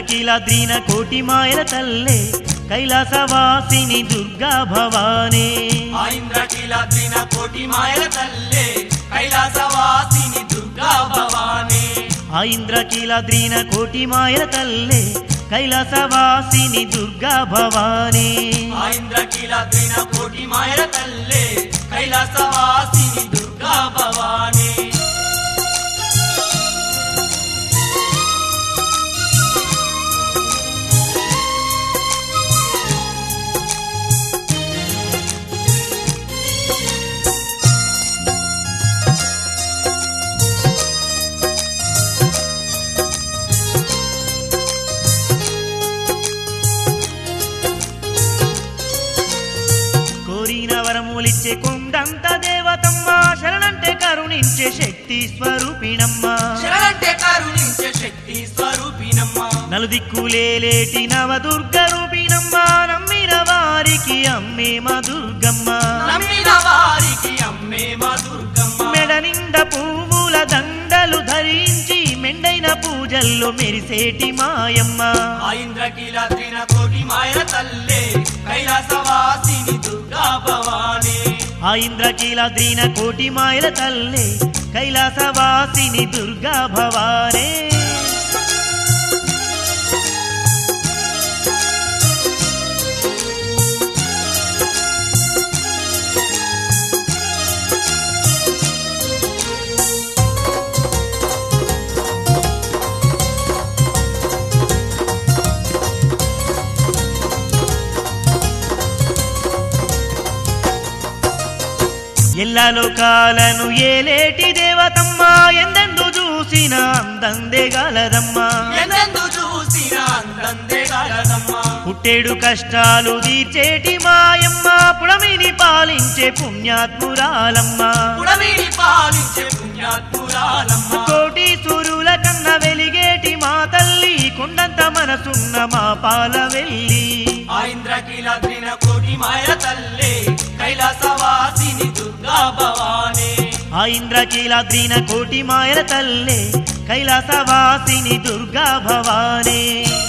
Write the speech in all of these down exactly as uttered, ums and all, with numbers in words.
ఇంద్రకీలాద్రిన కోటి మాయల తల్లే కైలాసవాసిని దుర్గా భవానే ఆ ఇంద్రకీలాద్రిన కోటి మాయల తల్లే కైలాసవాసిని దుర్గా భవానే ఆ ఇంద్రకీలాద్రిన కోటి మాయల తల్లే కైలాసవాసిని దుర్గా భవానే ఆ ఇంద్రకీలాద్రిన కోటి మాయల తల్లే కైలాసవాసిని దుర్గా భవానే వరములిచ్చే కొండంత దేవతమ్మ శరణంటే కరుణించే శక్తి స్వరూపిణమ్మ శరణంటే కరుణించే శక్తి స్వరూపిణమ్మ నలుదిక్కులేటి నవదుర్గ రూపిణమ్మ నమ్మిన వారికి అమ్మే మా దుర్గమ్మ నమ్మిన వారికి అమ్మే మా దుర్గమ్మ మెడ నిండా పువ్వుల దండలు ధరించి మెండైన పూజల్లో మెరిసేటి మాయమ్మ ఆ ఇంద్రకీలాద్రిన కోటి మాయల తల్లే కైలాసవాసిని దుర్గా భవానే ఆ ఇంద్రకీలాద్రిన కోటి మాయల తల్లే కైలాసవాసిని దుర్గా భవానే ఎల్ల లోకాలను ఏలేటి దేవతమ్మ ఎందెందు చూసిన అందందే గలదమ్మ ఎందెందు చూసిన అందందే గలదమ్మ పుట్టేడు కష్టాలు తీర్చేటి మాయమ్మ పుడమిని పాలించే పుణ్యాత్మురాలమ్మ పుడమిని పాలించే పుణ్యాత్మురాలమ్మ కోటి సూర్యుల కన్న వెలిగేటి మా తల్లి కొండంత మనసున్న మా పాల వెళ్ళి ఆ ఇంద్రకీలాద్రిన కోటి మాయల తల్లే కైలాసవాసిని దుర్గా భవానే ఆ ఇంద్రకీలాద్రిన కోటి మాయల తల్లే కైలాసవాసిని దుర్గా భవానే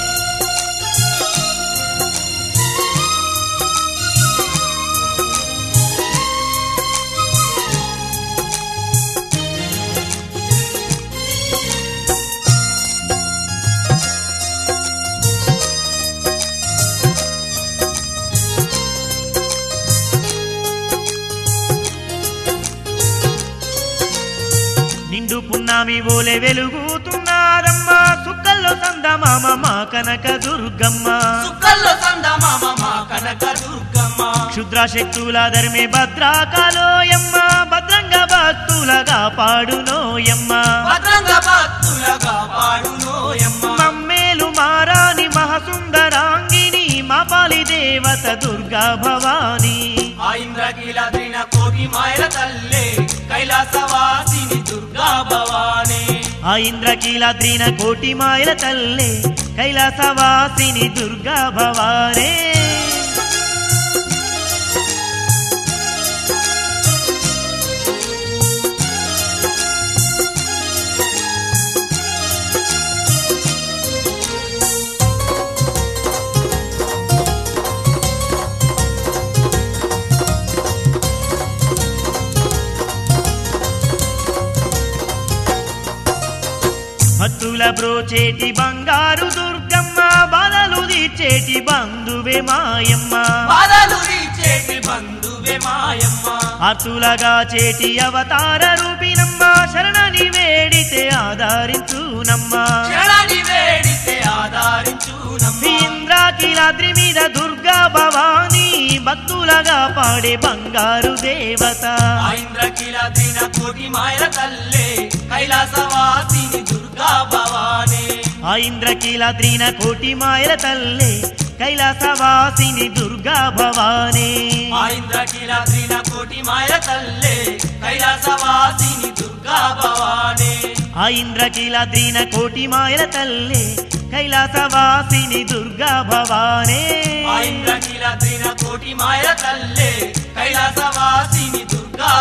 నిండు పున్నామి ఓలే వెలుగుతున్నారమ్మ సుక్కల్లో సందమామ మా కనక దుర్గమ్మ సుక్కల్లో సందమామ మా కనక దుర్గమ్మ క్షుద్రశక్తుల ధర్మే భద్రాకాలోయమ్మ భద్రంగ భక్తులగా పాడునోయమ్మ భద్రంగ భక్తులగా పాడునోయమ్మ మమ్మేలు మారాని మహసుందరాంగిని మా పాలి దేవత దుర్గా భవాని ఆ ఇంద్రకీలాద్రిన కోటి మాయల తల్లే కైలాసవాసిని దుర్గా భవానే ఆ ఇంద్రకీలాద్రిన కోటి మాయల తల్లే కైలాసవాసిని దుర్గా భవానే భక్తుల బ్రోచేటి బంగారు దుర్గమ్మ బాధలు తీర్చేటి బంధువే మాయమ్మ బాధలు తీర్చేటి బంధువే మాయమ్మ ఆర్తులగా చేటి అవతార రూపినమ్మ శరణని వేడితే ఆధారించునమ్మ శరణని వేడితే ఆధారించునమ్మ ఇంద్రకీలాద్రి మీద దుర్గా భవాని భక్తులగా పాడే బంగారు దేవత ఆ ఇంద్రకీలాద్రిన కోటి మాయల తల్లే కైలాసవాసిని దుర్గా భవానే ఆ ఇంద్రకీలాద్రిన కోటి మాయల తల్లే కైలాసవాసిని దుర్గా భవానే ఆ ఇంద్రకీలాద్రిన కోటి మాయల తల్లే కైలాసవాసిని దుర్గా భవానే ఆ ఇంద్రకీలాద్రిన కోటి మాయల తల్లే కైలాసవాసిని దుర్గా భవానే ఆ ఇంద్రకీలాద్రిన కోటి మాయల తల్లే కైలాసవాసిని దుర్గా